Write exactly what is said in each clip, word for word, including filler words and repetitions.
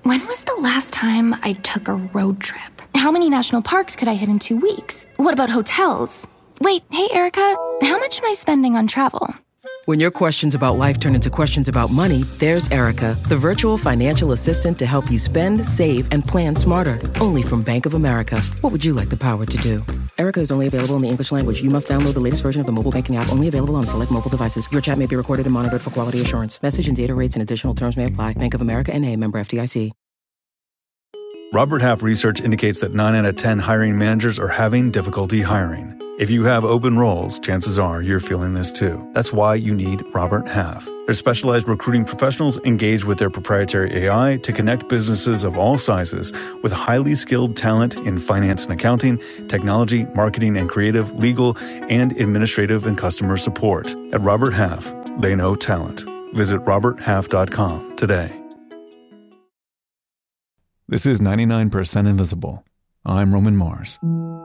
When was the last time I took a road trip? How many national parks could I hit in two weeks? What about hotels? Wait, hey, Erica, how much am I spending on travel? When your questions about life turn into questions about money, there's Erica, the virtual financial assistant to help you spend, save, and plan smarter. Only from Bank of America. What would you like the power to do? Erica is only available in the English language. You must download the latest version of the mobile banking app, only available on select mobile devices. Your chat may be recorded and monitored for quality assurance. Message and data rates and additional terms may apply. Bank of America N A, member F D I C. Robert Half research indicates that nine out of ten hiring managers are having difficulty hiring. If you have open roles, chances are you're feeling this too. That's why you need Robert Half. Their specialized recruiting professionals engage with their proprietary A I to connect businesses of all sizes with highly skilled talent in finance and accounting, technology, marketing and creative, legal, and administrative and customer support. At Robert Half, they know talent. Visit robert half dot com today. This is ninety-nine percent Invisible. I'm Roman Mars.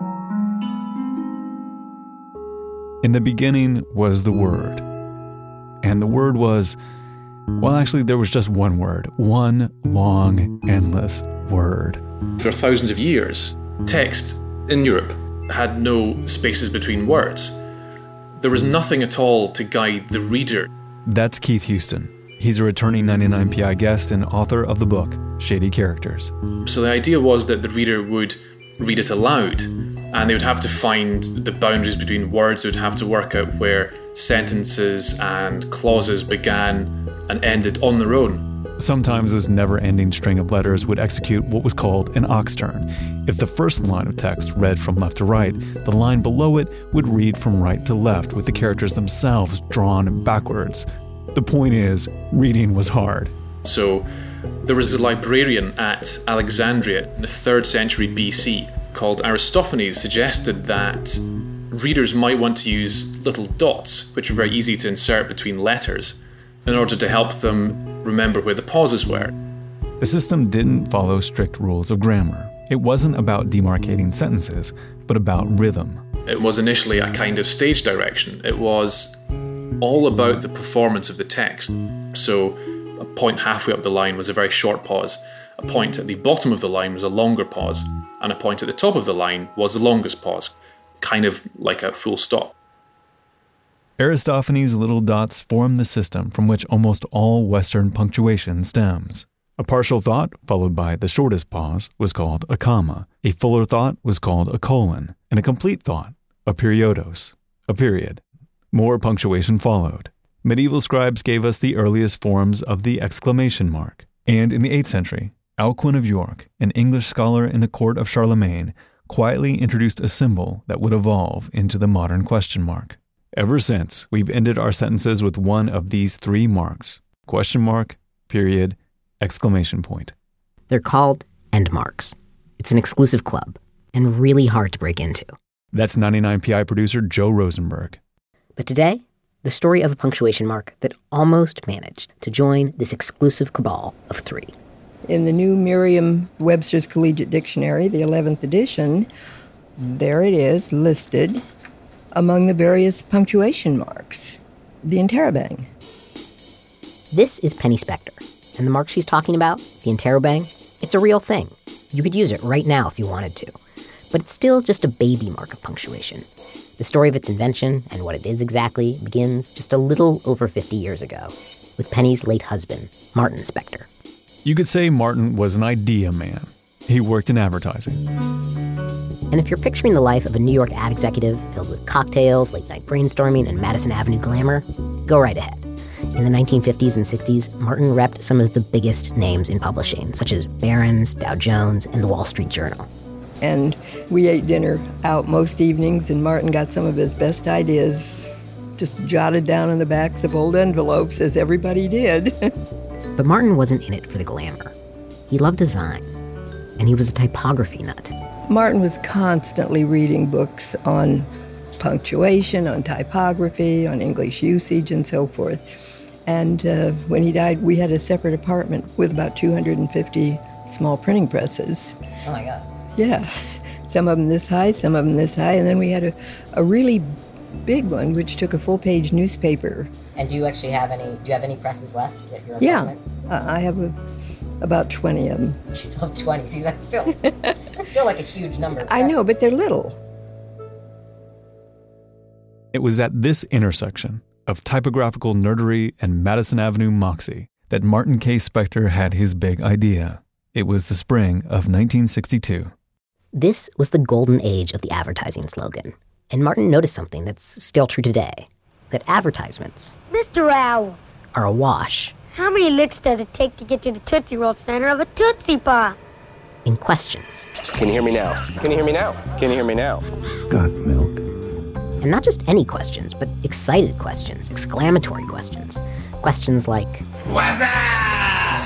In the beginning was the Word. And the Word was, well, actually, there was just one word. One long, endless word. For thousands of years, text in Europe had no spaces between words. There was nothing at all to guide the reader. That's Keith Houston. He's a returning ninety-nine P I guest and author of the book, Shady Characters. So the idea was that the reader would read it aloud, and they would have to find the boundaries between words. They would have to work out where sentences and clauses began and ended on their own. Sometimes this never-ending string of letters would execute what was called an ox turn. If the first line of text read from left to right, the line below it would read from right to left, with the characters themselves drawn backwards. The point is, reading was hard. So there was a librarian at Alexandria in the third century B C called Aristophanes, suggested that readers might want to use little dots, which are very easy to insert between letters, in order to help them remember where the pauses were. The system didn't follow strict rules of grammar. It wasn't about demarcating sentences, but about rhythm. It was initially a kind of stage direction. It was all about the performance of the text. So a point halfway up the line was a very short pause. A point at the bottom of the line was a longer pause. And a point at the top of the line was the longest pause, kind of like a full stop. Aristophanes' little dots form the system from which almost all Western punctuation stems. A partial thought, followed by the shortest pause, was called a comma. A fuller thought was called a colon. And a complete thought, a periodos, a period. More punctuation followed. Medieval scribes gave us the earliest forms of the exclamation mark. And in the eighth century, Alcuin of York, an English scholar in the court of Charlemagne, quietly introduced a symbol that would evolve into the modern question mark. Ever since, we've ended our sentences with one of these three marks: question mark, period, exclamation point. They're called end marks. It's an exclusive club and really hard to break into. That's ninety-nine P I producer Joe Rosenberg. But today, the story of a punctuation mark that almost managed to join this exclusive cabal of three. In the new Merriam-Webster's Collegiate Dictionary, the eleventh edition, there it is listed among the various punctuation marks, the interrobang. This is Penny Spector, and the mark she's talking about, the interrobang, it's a real thing. You could use it right now if you wanted to, but it's still just a baby mark of punctuation. The story of its invention and what it is exactly begins just a little over fifty years ago with Penny's late husband, Martin Spector. You could say Martin was an idea man. He worked in advertising. And if you're picturing the life of a New York ad executive filled with cocktails, late-night brainstorming, and Madison Avenue glamour, go right ahead. In the nineteen fifties and sixties, Martin repped some of the biggest names in publishing, such as Barron's, Dow Jones, and the Wall Street Journal. And we ate dinner out most evenings, and Martin got some of his best ideas just jotted down in the backs of old envelopes, as everybody did. But Martin wasn't in it for the glamour. He loved design, and he was a typography nut. Martin was constantly reading books on punctuation, on typography, on English usage, and so forth. And uh, when he died, we had a separate apartment with about two hundred fifty small printing presses. Oh my God. Yeah. Some of them this high, some of them this high. And then we had a, a really big one, which took a full-page newspaper. And do you actually have any, do you have any presses left at your yeah. apartment? Uh, I have a about twenty of them. You still have twenty. See, that's still that's still like a huge number. I know, but they're little. It was at this intersection of typographical nerdery and Madison Avenue moxie that Martin K. Speckter had his big idea. It was the spring of nineteen sixty-two. This was the golden age of the advertising slogan. And Martin noticed something that's still true today, that advertisements, Mister Owl, are a wash. How many licks does it take to get to the Tootsie Roll center of a Tootsie Pop? In questions. Can you hear me now? Can you hear me now? Can you hear me now? Got milk. And not just any questions, but excited questions, exclamatory questions. Questions like, What's that?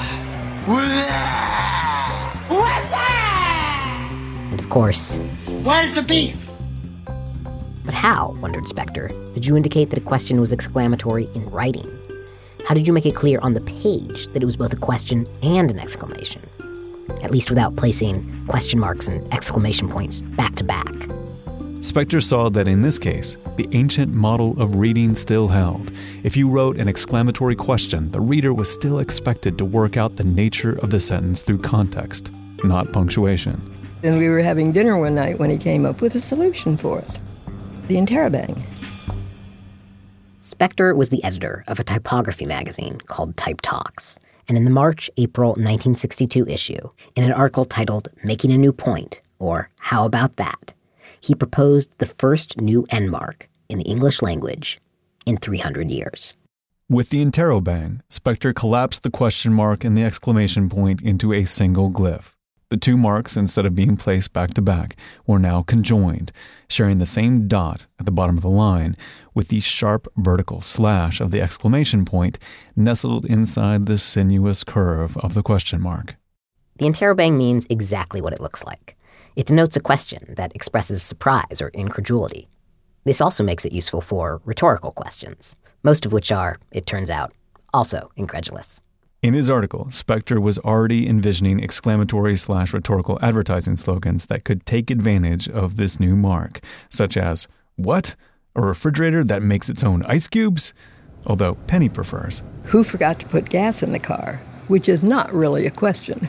What's that? And of course, Where's the beef? But how, wondered Speckter, did you indicate that a question was exclamatory in writing? How did you make it clear on the page that it was both a question and an exclamation? At least without placing question marks and exclamation points back to back. Speckter saw that in this case, the ancient model of reading still held. If you wrote an exclamatory question, the reader was still expected to work out the nature of the sentence through context, not punctuation. And we were having dinner one night when he came up with a solution for it. The interrobang. Speckter was the editor of a typography magazine called Type Talks, and in the March-April nineteen sixty-two issue, in an article titled Making a New Point, or How About That?, he proposed the first new end mark in the English language in three hundred years. With the interrobang, Speckter collapsed the question mark and the exclamation point into a single glyph. The two marks, instead of being placed back to back, were now conjoined, sharing the same dot at the bottom of the line, with the sharp vertical slash of the exclamation point nestled inside the sinuous curve of the question mark. The interrobang means exactly what it looks like. It denotes a question that expresses surprise or incredulity. This also makes it useful for rhetorical questions, most of which are, it turns out, also incredulous. In his article, Speckter was already envisioning exclamatory slash rhetorical advertising slogans that could take advantage of this new mark, such as, what? A refrigerator that makes its own ice cubes? Although Penny prefers, who forgot to put gas in the car? Which is not really a question.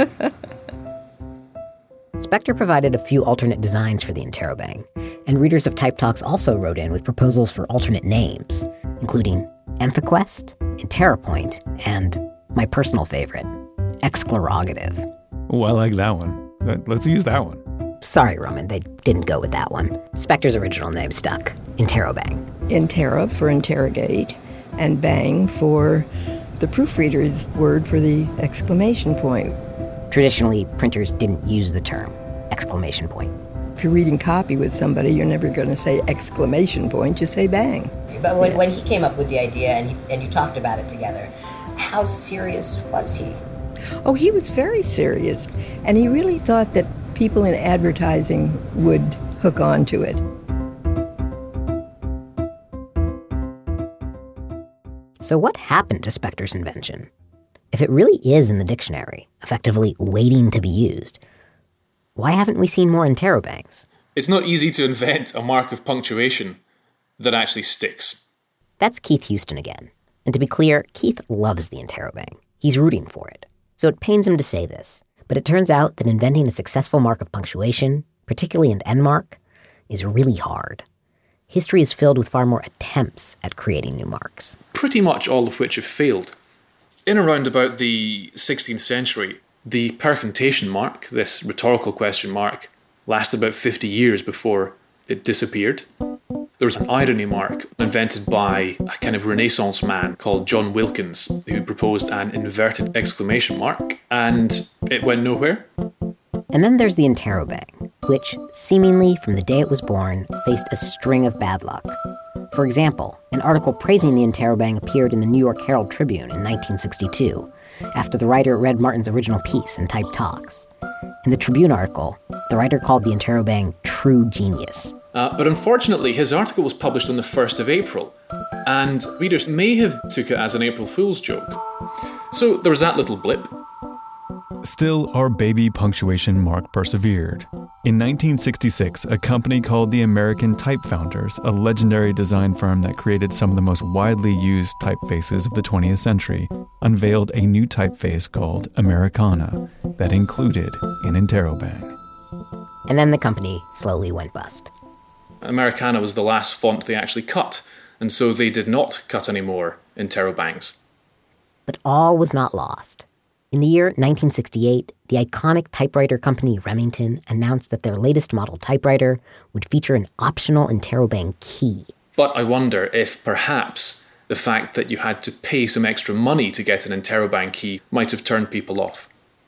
Speckter provided a few alternate designs for the interrobang, and readers of Type Talks also wrote in with proposals for alternate names, including EnthaQuest, InterroPoint, and my personal favorite, Exclarogative. Oh, I like that one. Let's use that one. Sorry, Roman, they didn't go with that one. Speckter's original name stuck, Interrobang. Interra for interrogate, and bang for the proofreader's word for the exclamation point. Traditionally, printers didn't use the term exclamation point. If you're reading copy with somebody, you're never going to say exclamation point, you say bang. But when, when he came up with the idea and, he, and you talked about it together, how serious was he? Oh, he was very serious. And he really thought that people in advertising would hook on to it. So what happened to Speckter's invention? If it really is in the dictionary, effectively waiting to be used, why haven't we seen more interrobangs? It's not easy to invent a mark of punctuation that actually sticks. That's Keith Houston again. And to be clear, Keith loves the interrobang. He's rooting for it. So it pains him to say this, but it turns out that inventing a successful mark of punctuation, particularly an end mark, is really hard. History is filled with far more attempts at creating new marks. Pretty much all of which have failed. In around about the sixteenth century, the percontation mark, this rhetorical question mark, lasted about fifty years before it disappeared. There was an irony mark invented by a kind of Renaissance man called John Wilkins, who proposed an inverted exclamation mark, and it went nowhere. And then there's the interrobang, which, seemingly from the day it was born, faced a string of bad luck. For example, an article praising the interrobang appeared in the New York Herald Tribune in nineteen sixty-two, after the writer read Martin's original piece in Type Talks. In the Tribune article, the writer called the interrobang true genius. Uh, but unfortunately, his article was published on the first of April, and readers may have took it as an April Fool's joke. So there was that little blip. Still, our baby punctuation mark persevered. In nineteen sixty-six, a company called the American Type Founders, a legendary design firm that created some of the most widely used typefaces of the twentieth century, unveiled a new typeface called Americana that included an interrobang. And then the company slowly went bust. Americana was the last font they actually cut, and so they did not cut any more interrobangs. But all was not lost. In the year nineteen sixty-eight, the iconic typewriter company Remington announced that their latest model typewriter would feature an optional interrobang key. But I wonder if perhaps the fact that you had to pay some extra money to get an interrobang key might have turned people off.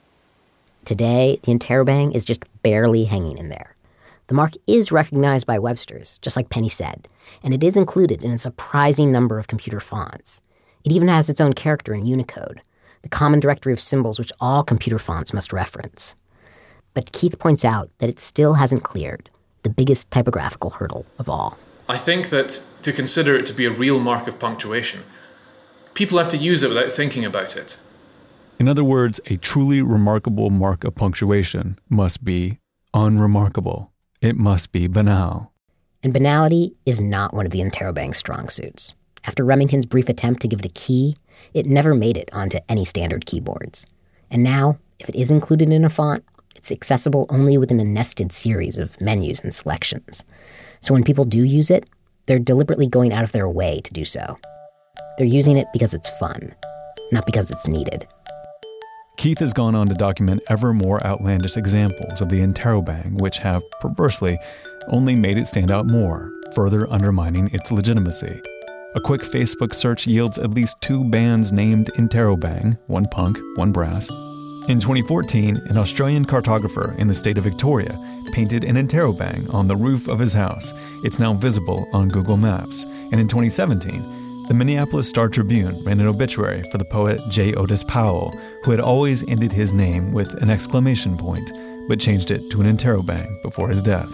Today, the interrobang is just barely hanging in there. The mark is recognized by Webster's, just like Penny said, and it is included in a surprising number of computer fonts. It even has its own character in Unicode, the common directory of symbols which all computer fonts must reference. But Keith points out that it still hasn't cleared the biggest typographical hurdle of all. I think that to consider it to be a real mark of punctuation, people have to use it without thinking about it. In other words, a truly remarkable mark of punctuation must be unremarkable. It must be banal. And banality is not one of the interrobang's strong suits. After Remington's brief attempt to give it a key, it never made it onto any standard keyboards. And now, if it is included in a font, it's accessible only within a nested series of menus and selections. So when people do use it, they're deliberately going out of their way to do so. They're using it because it's fun, not because it's needed. Keith has gone on to document ever more outlandish examples of the interrobang, which have, perversely, only made it stand out more, further undermining its legitimacy. A quick Facebook search yields at least two bands named Interrobang, one punk, one brass. In twenty fourteen, an Australian cartographer in the state of Victoria painted an interrobang on the roof of his house. It's now visible on Google Maps. And in twenty seventeen, the Minneapolis Star-Tribune ran an obituary for the poet J. Otis Powell, who had always ended his name with an exclamation point, but changed it to an interrobang before his death.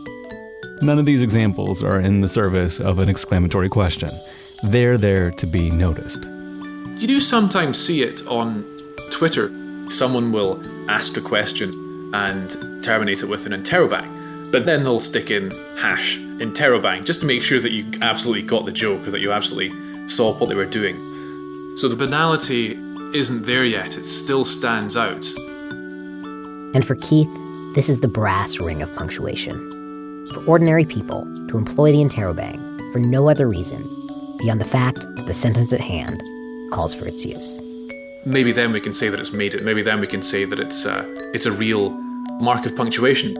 None of these examples are in the service of an exclamatory question. They're there to be noticed. You do sometimes see it on Twitter. Someone will ask a question and terminate it with an interrobang, but then they'll stick in hash interrobang just to make sure that you absolutely got the joke or that you absolutely saw what they were doing. So the banality isn't there yet. It still stands out. And for Keith, this is the brass ring of punctuation. For ordinary people to employ the interrobang for no other reason beyond the fact that the sentence at hand calls for its use. Maybe then we can say that it's made it. Maybe then we can say that it's uh, it's a real mark of punctuation.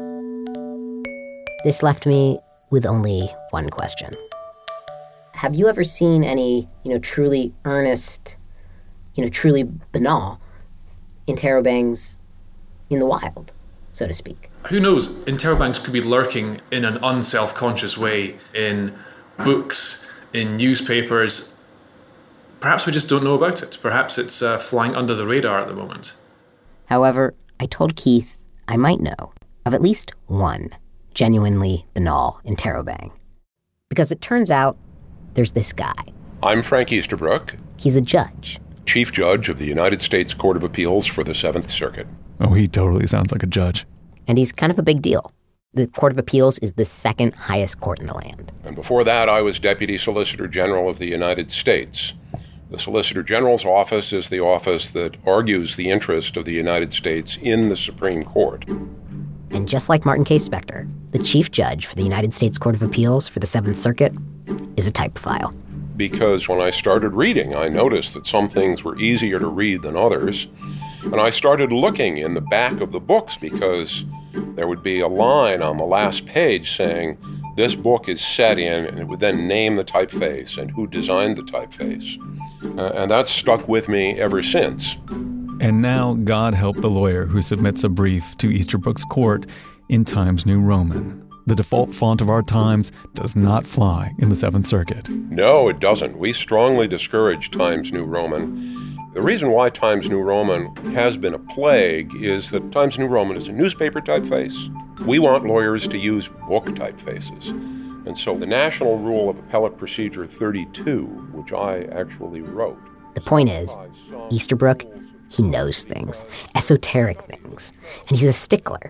This left me with only one question. Have you ever seen any, you know, truly earnest, you know, truly banal interrobangs in the wild, so to speak? Who knows? Interrobangs could be lurking in an unself-conscious way in books, in newspapers. Perhaps we just don't know about it. Perhaps it's uh, flying under the radar at the moment. However, I told Keith I might know of at least one genuinely banal interrobang. Because it turns out there's this guy. I'm Frank Easterbrook. He's a judge. Chief Judge of the United States Court of Appeals for the Seventh Circuit. Oh, he totally sounds like a judge. And he's kind of a big deal. The Court of Appeals is the second highest court in the land. And before that, I was Deputy Solicitor General of the United States. The Solicitor General's office is the office that argues the interest of the United States in the Supreme Court. And just like Martin K. Spector, the Chief Judge for the United States Court of Appeals for the Seventh Circuit is a typophile. Because when I started reading, I noticed that some things were easier to read than others. And I started looking in the back of the books because there would be a line on the last page saying, this book is set in, and it would then name the typeface and who designed the typeface. Uh, and that's stuck with me ever since. And now, God help the lawyer who submits a brief to Easterbrook's court in Times New Roman. The default font of our times does not fly in the Seventh Circuit. No, it doesn't. We strongly discourage Times New Roman. The reason why Times New Roman has been a plague is that Times New Roman is a newspaper typeface. We want lawyers to use book typefaces. And so the National Rule of Appellate Procedure thirty-two, which I actually wrote. The point is, Easterbrook, he knows things, esoteric things, and he's a stickler.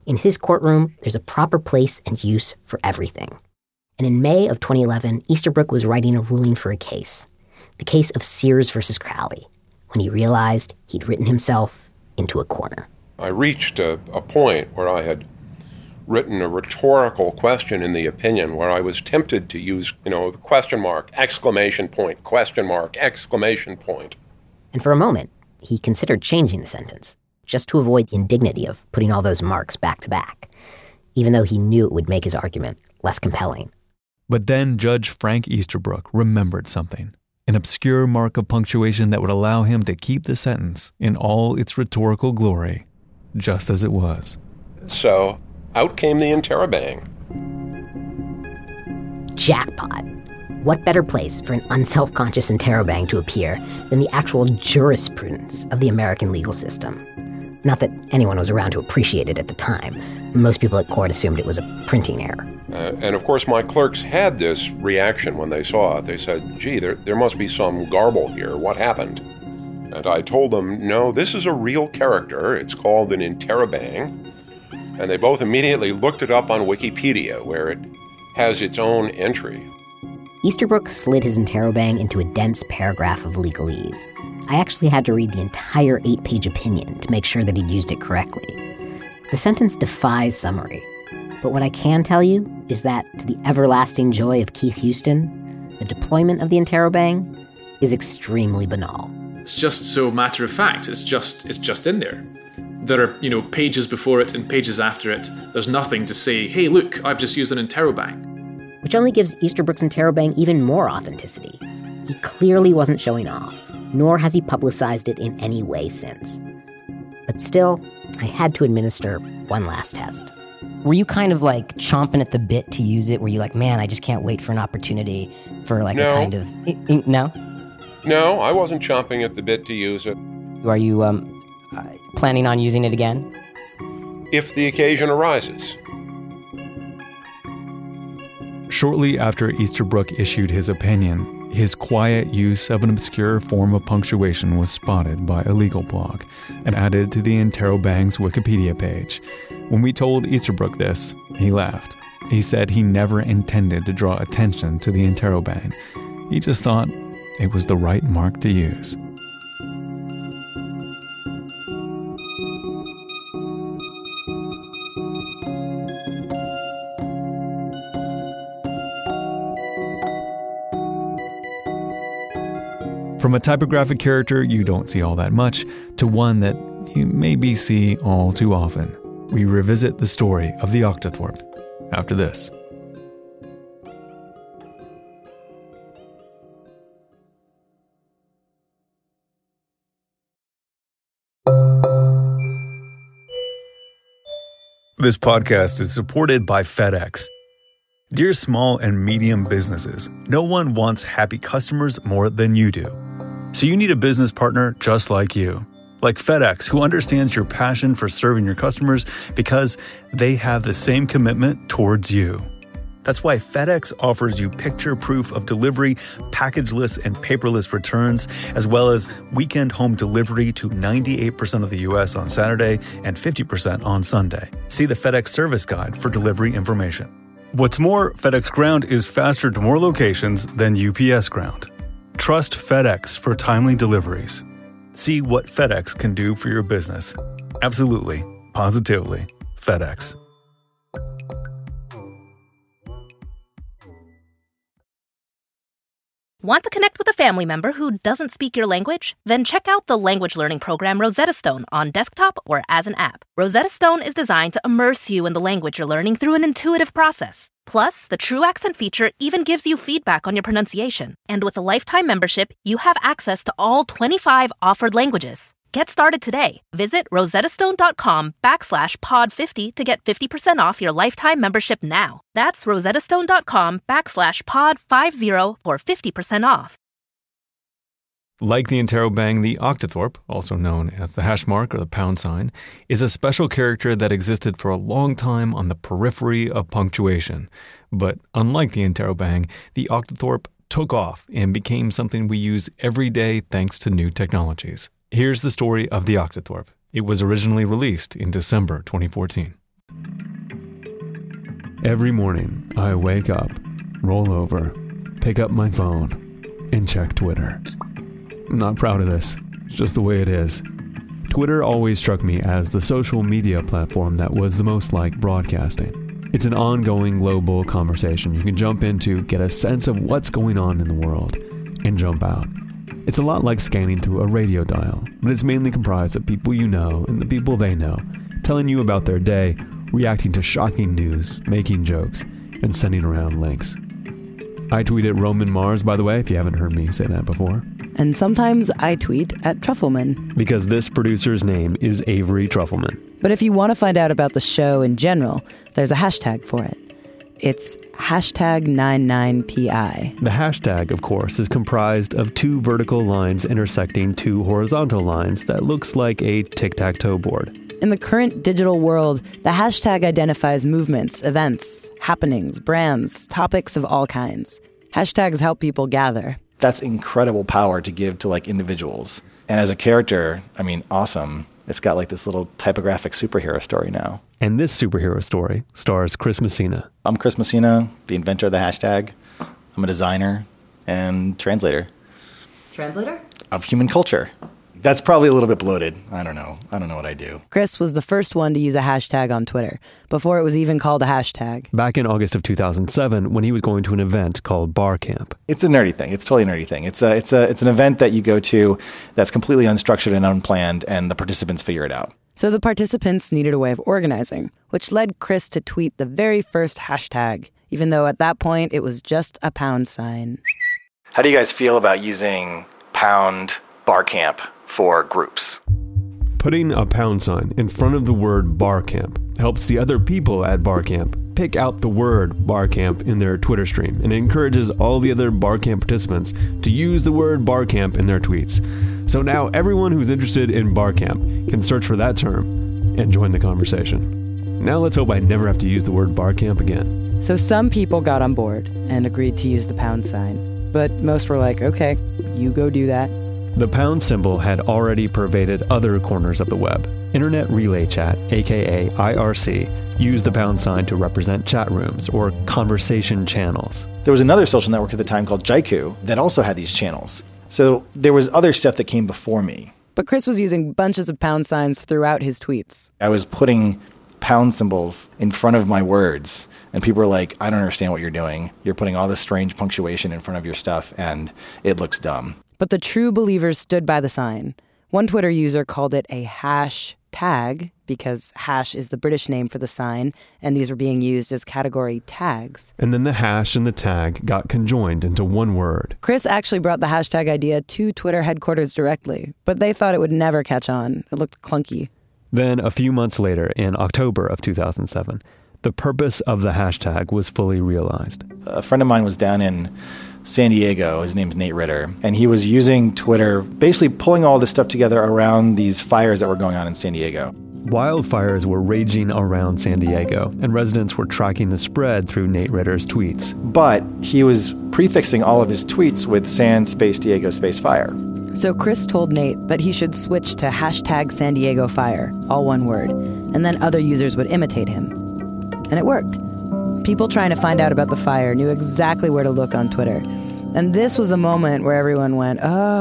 In his courtroom, there's a proper place and use for everything. And in May of twenty eleven, Easterbrook was writing a ruling for a case, the case of Sears versus Crowley, when he realized he'd written himself into a corner. I reached a, a point where I had written a rhetorical question in the opinion where I was tempted to use, you know, question mark, exclamation point, question mark, exclamation point. And for a moment, he considered changing the sentence, just to avoid the indignity of putting all those marks back to back, even though he knew it would make his argument less compelling. But then Judge Frank Easterbrook remembered something, an obscure mark of punctuation that would allow him to keep the sentence in all its rhetorical glory, just as it was. So, out came the interrobang. Jackpot. What better place for an unselfconscious interrobang to appear than the actual jurisprudence of the American legal system? Not that anyone was around to appreciate it at the time. Most people at court assumed it was a printing error. Uh, and of course, my clerks had this reaction when they saw it. They said, gee, there, there must be some garble here. What happened? And I told them, no, this is a real character. It's called an interrobang. And they both immediately looked it up on Wikipedia, where it has its own entry. Easterbrook slid his interrobang into a dense paragraph of legalese. I actually had to read the entire eight-page opinion to make sure that he'd used it correctly. The sentence defies summary. But what I can tell you is that, to the everlasting joy of Keith Houston, the deployment of the interrobang is extremely banal. It's just so matter of fact. It's just it's just in there. There are, you know, pages before it and pages after it. There's nothing to say, hey, look, I've just used an interrobang. Which only gives Easterbrook's interrobang even more authenticity. He clearly wasn't showing off, nor has he publicized it in any way since. But still, I had to administer one last test. Were you kind of like chomping at the bit to use it? Were you like, man, I just can't wait for an opportunity for like no. a kind of... No? No, I wasn't chomping at the bit to use it. Are you um, uh, planning on using it again? If the occasion arises. Shortly after Easterbrook issued his opinion, his quiet use of an obscure form of punctuation was spotted by a legal blog and added to the interrobang's Wikipedia page. When we told Easterbrook this, he laughed. He said he never intended to draw attention to the interrobang. He just thought it was the right mark to use. From a typographic character you don't see all that much, to one that you maybe see all too often, we revisit the story of the Octothorpe after this. This podcast is supported by FedEx. Dear small and medium businesses, no one wants happy customers more than you do. So you need a business partner just like you. Like FedEx, who understands your passion for serving your customers because they have the same commitment towards you. That's why FedEx offers you picture proof of delivery, packageless and paperless returns, as well as weekend home delivery to ninety-eight percent of the U S on Saturday and fifty percent on Sunday. See the FedEx service guide for delivery information. What's more, FedEx Ground is faster to more locations than U P S Ground. Trust FedEx for timely deliveries. See what FedEx can do for your business. Absolutely, positively, FedEx. Want to connect with a family member who doesn't speak your language? Then check out the language learning program Rosetta Stone on desktop or as an app. Rosetta Stone is designed to immerse you in the language you're learning through an intuitive process. Plus, the True Accent feature even gives you feedback on your pronunciation. And with a lifetime membership, you have access to all twenty-five offered languages. Get started today. Visit rosettastone.com backslash pod 50 to get fifty percent off your lifetime membership now. That's rosettastone.com backslash pod 50 for fifty percent off. Like the interrobang, the Octothorpe, also known as the hash mark or the pound sign, is a special character that existed for a long time on the periphery of punctuation. But unlike the interrobang, the Octothorpe took off and became something we use every day thanks to new technologies. Here's the story of the Octothorpe. It was originally released in December twenty fourteen. Every morning, I wake up, roll over, pick up my phone, and check Twitter. I'm not proud of this. It's just the way it is. Twitter always struck me as the social media platform that was the most like broadcasting. It's an ongoing global conversation you can jump into, get a sense of what's going on in the world, and jump out. It's a lot like scanning through a radio dial, but it's mainly comprised of people you know and the people they know, telling you about their day, reacting to shocking news, making jokes, and sending around links. I tweet at Roman Mars, by the way, if you haven't heard me say that before. And sometimes I tweet at Truffleman. Because this producer's name is Avery Truffleman. But if you want to find out about the show in general, there's a hashtag for it. It's hashtag nine nine P I. The hashtag, of course, is comprised of two vertical lines intersecting two horizontal lines that looks like a tic-tac-toe board. In the current digital world, the hashtag identifies movements, events, happenings, brands, topics of all kinds. Hashtags help people gather. That's incredible power to give to like individuals. And as a character, I mean, awesome. It's got like this little typographic superhero story now. And this superhero story stars Chris Messina. I'm Chris Messina, the inventor of the hashtag. I'm a designer and translator. Translator? Of human culture. That's probably a little bit bloated. I don't know. I don't know what I do. Chris was the first one to use a hashtag on Twitter, before it was even called a hashtag. Back in August of two thousand seven, when he was going to an event called Bar Camp. It's a nerdy thing. It's totally a nerdy thing. It's a, it's a, it's an event that you go to that's completely unstructured and unplanned, and the participants figure it out. So the participants needed a way of organizing, which led Chris to tweet the very first hashtag, even though at that point it was just a pound sign. How do you guys feel about using pound Bar Camp for groups? Putting a pound sign in front of the word Bar Camp helps the other people at Bar Camp pick out the word Bar Camp in their Twitter stream, and it encourages all the other Bar Camp participants to use the word Bar Camp in their tweets. So now everyone who's interested in Bar Camp can search for that term and join the conversation. Now let's hope I never have to use the word Bar Camp again. So some people got on board and agreed to use the pound sign, but most were like, okay, you go do that. The pound symbol had already pervaded other corners of the web. Internet Relay Chat, aka I R C, used the pound sign to represent chat rooms or conversation channels. There was another social network at the time called Jaiku that also had these channels. So there was other stuff that came before me. But Chris was using bunches of pound signs throughout his tweets. I was putting pound symbols in front of my words, and people were like, I don't understand what you're doing. You're putting all this strange punctuation in front of your stuff, and it looks dumb. But the true believers stood by the sign. One Twitter user called it a hash tag because hash is the British name for the sign, and these were being used as category tags. And then the hash and the tag got conjoined into one word. Chris actually brought the hashtag idea to Twitter headquarters directly, but they thought it would never catch on. It looked clunky. Then, a few months later, in October of two thousand seven, the purpose of the hashtag was fully realized. A friend of mine was down in San Diego. His name's Nate Ritter. And he was using Twitter, basically pulling all this stuff together around these fires that were going on in San Diego. Wildfires were raging around San Diego, and residents were tracking the spread through Nate Ritter's tweets. But he was prefixing all of his tweets with San Space Diego Space Fire. So Chris told Nate that he should switch to hashtag San Diego Fire, all one word, and then other users would imitate him. And it worked. People trying to find out about the fire knew exactly where to look on Twitter. And this was the moment where everyone went,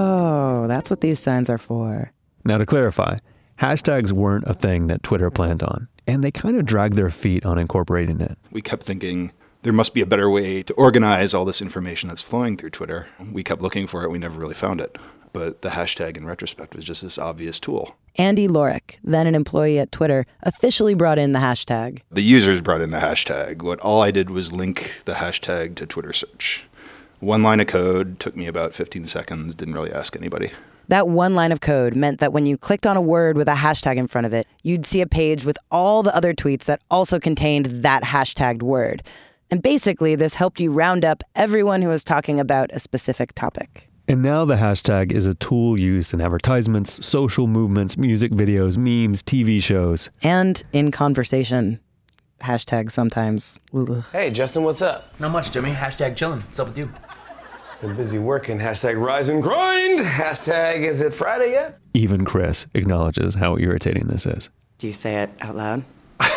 oh, that's what these signs are for. Now to clarify, hashtags weren't a thing that Twitter planned on, and they kind of dragged their feet on incorporating it. We kept thinking there must be a better way to organize all this information that's flowing through Twitter. We kept looking for it. We never really found it. But the hashtag in retrospect was just this obvious tool. Andy Lorick, then an employee at Twitter, officially brought in the hashtag. The users brought in the hashtag. What all I did was link the hashtag to Twitter search. One line of code, took me about fifteen seconds, didn't really ask anybody. That one line of code meant that when you clicked on a word with a hashtag in front of it, you'd see a page with all the other tweets that also contained that hashtagged word. And basically, this helped you round up everyone who was talking about a specific topic. And now the hashtag is a tool used in advertisements, social movements, music videos, memes, T V shows. And in conversation. Hashtag sometimes. Ugh. Hey, Justin, what's up? Not much, Jimmy. Hashtag chillin'. What's up with you? Just been busy working. Hashtag rise and grind. Hashtag is it Friday yet? Even Chris acknowledges how irritating this is. Do you say it out loud?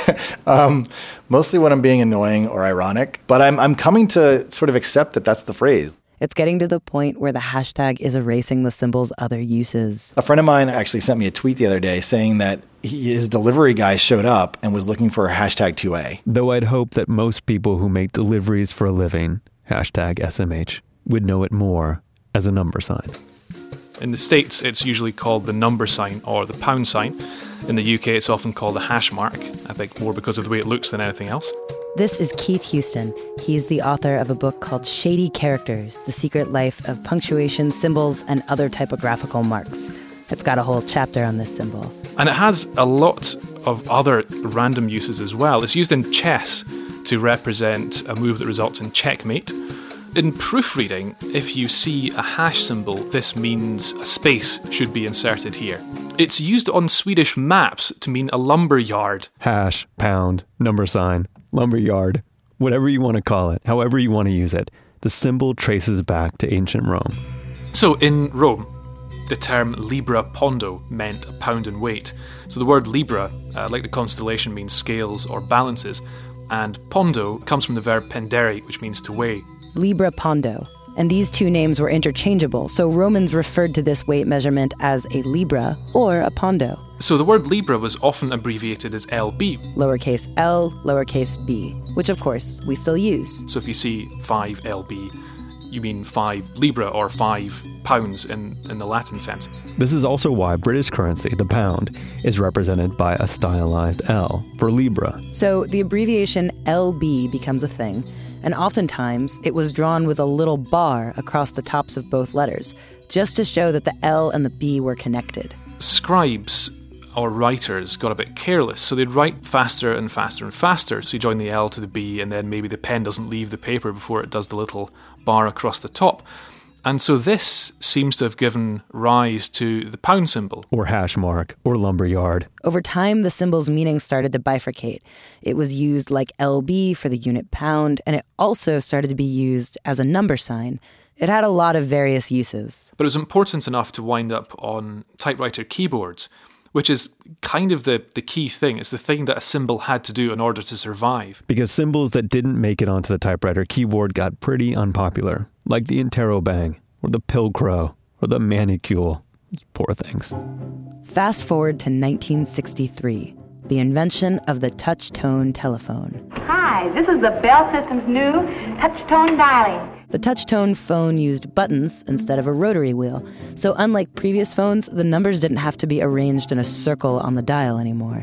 um, mostly when I'm being annoying or ironic, but I'm I'm coming to sort of accept that that's the phrase. It's getting to the point where the hashtag is erasing the symbol's other uses. A friend of mine actually sent me a tweet the other day saying that he, his delivery guy showed up and was looking for a hashtag two A. Though I'd hope that most people who make deliveries for a living, hashtag S M H, would know it more as a number sign. In the States, it's usually called the number sign or the pound sign. In the U K, it's often called a hash mark, I think more because of the way it looks than anything else. This is Keith Houston. He's the author of a book called Shady Characters, The Secret Life of Punctuation, Symbols, and Other Typographical Marks. It's got a whole chapter on this symbol. And it has a lot of other random uses as well. It's used in chess to represent a move that results in checkmate. In proofreading, if you see a hash symbol, this means a space should be inserted here. It's used on Swedish maps to mean a lumber yard. Hash, pound, number sign, lumber yard, whatever you want to call it, however you want to use it, the symbol traces back to ancient Rome. So in Rome, the term libra pondo meant a pound in weight. So the word libra, uh, like the constellation, means scales or balances, and pondo comes from the verb pendere, which means to weigh. Libra pondo. And these two names were interchangeable, so Romans referred to this weight measurement as a libra or a pondo. So the word libra was often abbreviated as L B. Lowercase l, lowercase b, which of course we still use. So if you see five L B, you mean five libra or five pounds in, in the Latin sense. This is also why British currency, the pound, is represented by a stylized L for libra. So the abbreviation L B becomes a thing, and oftentimes it was drawn with a little bar across the tops of both letters, just to show that the L and the B were connected. Scribes or writers got a bit careless, so they'd write faster and faster and faster. So you join the L to the B, and then maybe the pen doesn't leave the paper before it does the little bar across the top. And so this seems to have given rise to the pound symbol. Or hash mark, or lumber yard. Over time, the symbol's meaning started to bifurcate. It was used like L B for the unit pound, and it also started to be used as a number sign. It had a lot of various uses. But it was important enough to wind up on typewriter keyboards, which is kind of the, the key thing. It's the thing that a symbol had to do in order to survive. Because symbols that didn't make it onto the typewriter keyboard got pretty unpopular, like the interrobang, or the pilcrow, or the manicule. Poor things. Fast forward to nineteen sixty-three, the invention of the touch-tone telephone. Hi, this is the Bell System's new touch-tone dialing. The touch-tone phone used buttons instead of a rotary wheel, so unlike previous phones, the numbers didn't have to be arranged in a circle on the dial anymore.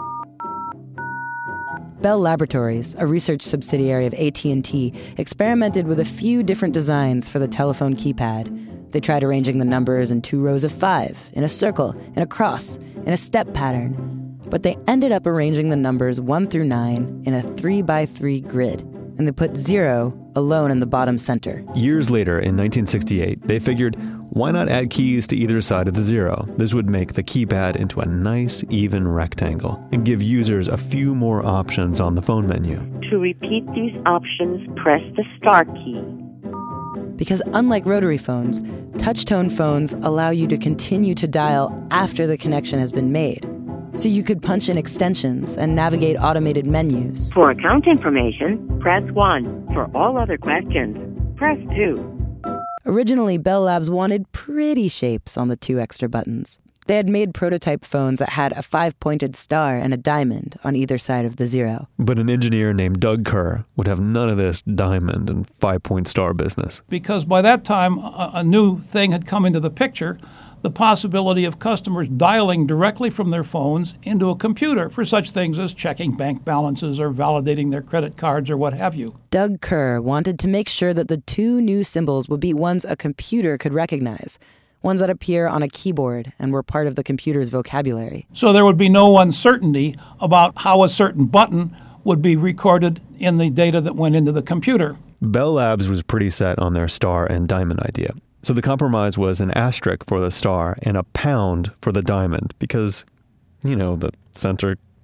Bell Laboratories, a research subsidiary of A T and T, experimented with a few different designs for the telephone keypad. They tried arranging the numbers in two rows of five, in a circle, in a cross, in a step pattern. But they ended up arranging the numbers one through nine in a three by three grid, and they put zero alone in the bottom center. Years later, in nineteen sixty-eight, they figured, why not add keys to either side of the zero? This would make the keypad into a nice, even rectangle and give users a few more options on the phone menu. To repeat these options, press the star key. Because unlike rotary phones, touch-tone phones allow you to continue to dial after the connection has been made. So you could punch in extensions and navigate automated menus. For account information, press one. For all other questions, press two. Originally, Bell Labs wanted pretty shapes on the two extra buttons. They had made prototype phones that had a five-pointed star and a diamond on either side of the zero. But an engineer named Doug Kerr would have none of this diamond and five-point star business. Because by that time, a, a new thing had come into the picture, the possibility of customers dialing directly from their phones into a computer for such things as checking bank balances or validating their credit cards or what have you. Doug Kerr wanted to make sure that the two new symbols would be ones a computer could recognize, ones that appear on a keyboard and were part of the computer's vocabulary. So there would be no uncertainty about how a certain button would be recorded in the data that went into the computer. Bell Labs was pretty set on their star and diamond idea. So the compromise was an asterisk for the star and a pound for the diamond because, you know, the center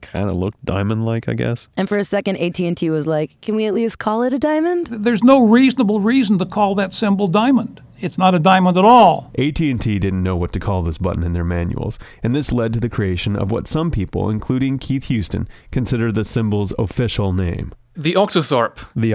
kind of looked diamond-like, I guess. And for a second, A T and T was like, can we at least call it a diamond? There's no reasonable reason to call that symbol diamond. It's not a diamond at all. A T and T didn't know what to call this button in their manuals, and this led to the creation of what some people, including Keith Houston, consider the symbol's official name. The Octothorpe. The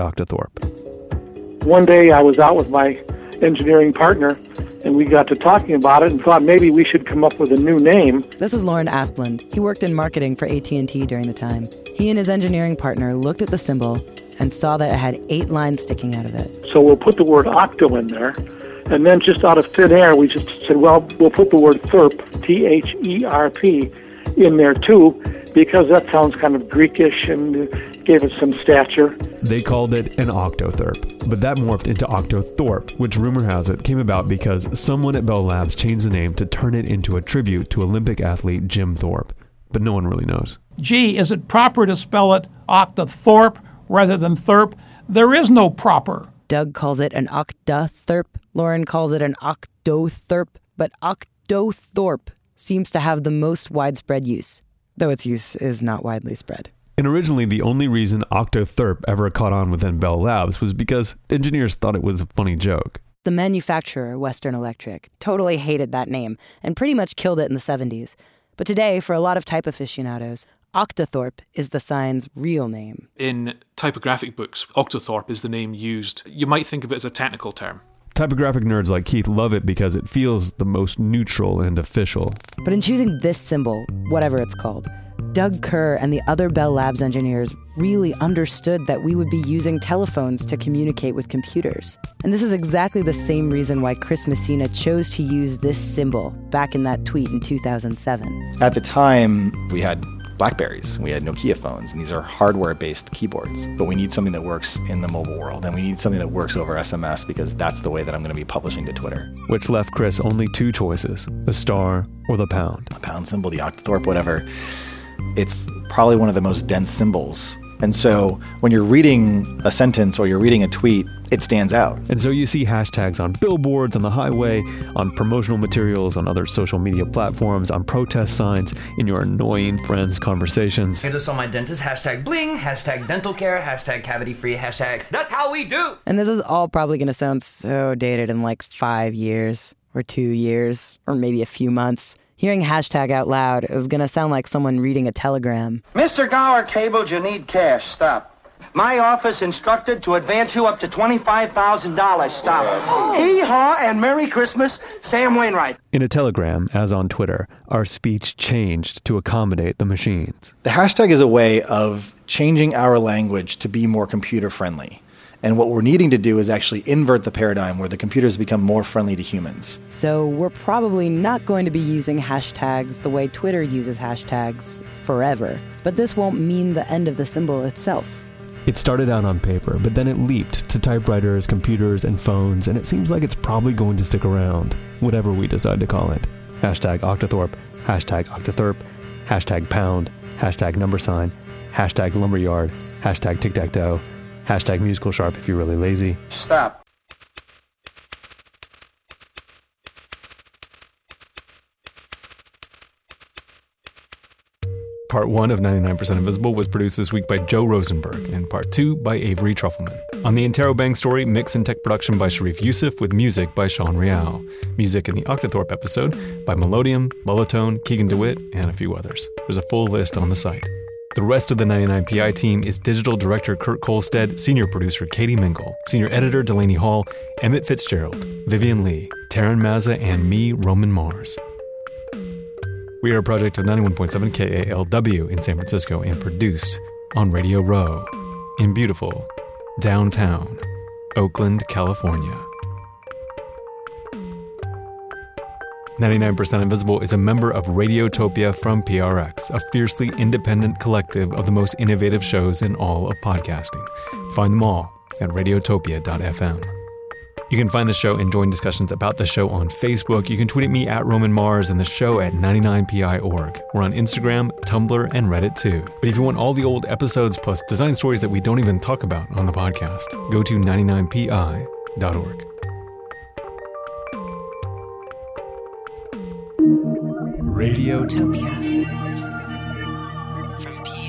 Octothorpe. One day I was out with my engineering partner, and we got to talking about it and thought maybe we should come up with a new name. This is Lauren Asplund. He worked in marketing for A T and T during the time. He and his engineering partner looked at the symbol and saw that it had eight lines sticking out of it. So we'll put the word octo in there, and then just out of thin air, we just said, well, we'll put the word therp, T H E R P, in there too, because that sounds kind of Greekish and gave it some stature. They called it an Octotherp, but that morphed into Octothorpe, which rumor has it came about because someone at Bell Labs changed the name to turn it into a tribute to Olympic athlete Jim Thorpe, but no one really knows. Gee, is it proper to spell it Octothorpe rather than Thurp? There is no proper. Doug calls it an Octotherp. Lauren calls it an Octotherp, but Octothorpe seems to have the most widespread use, though its use is not widely spread. And originally, the only reason Octotherp ever caught on within Bell Labs was because engineers thought it was a funny joke. The manufacturer, Western Electric, totally hated that name and pretty much killed it in the seventies. But today, for a lot of type aficionados, Octothorpe is the sign's real name. In typographic books, Octothorpe is the name used. You might think of it as a technical term. Typographic nerds like Keith love it because it feels the most neutral and official. But in choosing this symbol, whatever it's called, Doug Kerr and the other Bell Labs engineers really understood that we would be using telephones to communicate with computers. And this is exactly the same reason why Chris Messina chose to use this symbol back in that tweet in two thousand seven. At the time, we had Blackberries, we had Nokia phones, and these are hardware-based keyboards. But we need something that works in the mobile world, and we need something that works over S M S because that's the way that I'm going to be publishing to Twitter. Which left Chris only two choices, the star or the pound. The pound symbol, the Octothorpe, whatever. It's probably one of the most dense symbols. And so when you're reading a sentence or you're reading a tweet, it stands out. And so you see hashtags on billboards, on the highway, on promotional materials, on other social media platforms, on protest signs, in your annoying friends' conversations. I just saw my dentist, hashtag bling, hashtag dental care, hashtag cavity free, hashtag that's how we do. And this is all probably going to sound so dated in like five years or two years or maybe a few months. Hearing hashtag out loud is going to sound like someone reading a telegram. Mister Gower cabled you need cash. Stop. My office instructed to advance you up to twenty-five thousand dollars. Stop. Hee-haw and Merry Christmas, Sam Wainwright. In a telegram, as on Twitter, our speech changed to accommodate the machines. The hashtag is a way of changing our language to be more computer-friendly. And what we're needing to do is actually invert the paradigm where the computers become more friendly to humans. So we're probably not going to be using hashtags the way Twitter uses hashtags forever. But this won't mean the end of the symbol itself. It started out on paper, but then it leaped to typewriters, computers, and phones, and it seems like it's probably going to stick around, whatever we decide to call it. Hashtag Octothorpe, hashtag Octotherp, hashtag pound, hashtag number sign, hashtag lumberyard, hashtag tic-tac-toe, hashtag musical sharp if you're really lazy. Stop. Part one of ninety-nine percent Invisible was produced this week by Joe Rosenberg, and part two by Avery Trufelman. On the Interrobang story, mix and tech production by Sharif Youssef with music by Sean Real. Music in the Octothorpe episode by Melodium, Lullatone, Keegan DeWitt, and a few others. There's a full list on the site. The rest of the ninety-nine P I team is digital director Kurt Kolstead, senior producer Katie Mingle, senior editor Delaney Hall, Emmett Fitzgerald, Vivian Lee, Taryn Mazza, and me, Roman Mars. We are a project of ninety-one point seven K A L W in San Francisco and produced on Radio Row in beautiful downtown Oakland, California. ninety-nine percent Invisible is a member of Radiotopia from P R X, a fiercely independent collective of the most innovative shows in all of podcasting. Find them all at radiotopia dot f m. You can find the show and join discussions about the show on Facebook. You can tweet at me at Roman Mars and the show at ninety-nine P I dot org. We're on Instagram, Tumblr, and Reddit too. But if you want all the old episodes plus design stories that we don't even talk about on the podcast, go to ninety-nine P I dot org. Radiotopia. From P